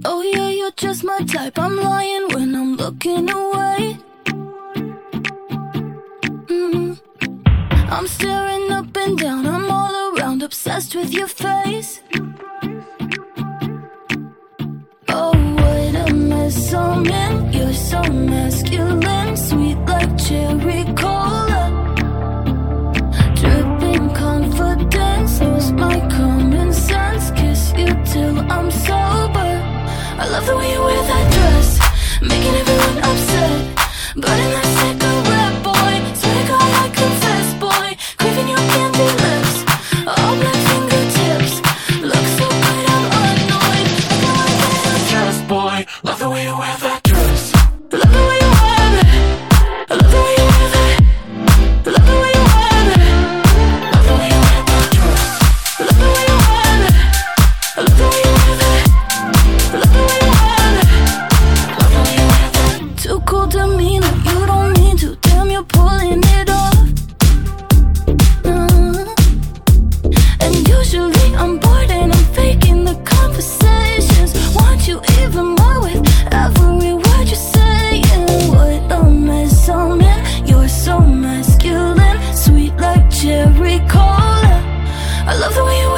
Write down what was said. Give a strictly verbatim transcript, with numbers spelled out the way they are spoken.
Oh yeah, you're just my type. I'm lying when I'm looking away. mm. I'm staring up and down, I'm all around, obsessed with your face. Oh, what a mess I'm in. You're so masculine, sweet like cherry cola, dripping confidence, lose my common sense, kiss you till I'm sober. I love the way you wear that dress, making everyone upset, burning that cigarette, boy. Swear to God I confess, boy, craving your candy lips, all black fingertips, look so good I'm annoyed. I feel like I'm obsessed, boy. Love the way you wear that dress, love the way you wear it, I love the way you wear that, love the way you wear it, love the way you wear that dress, love the way you wear it, I love the way you wear that, love the way you wear it, love the way you wear that. Too cool to me, no, you don't mean to. Damn, you're pulling it off. uh, And usually I'm bored and I'm faking the conversations. Want you even more with every word you're saying. What a mess I'm in. You're so masculine, sweet like cherry cola. I love the way you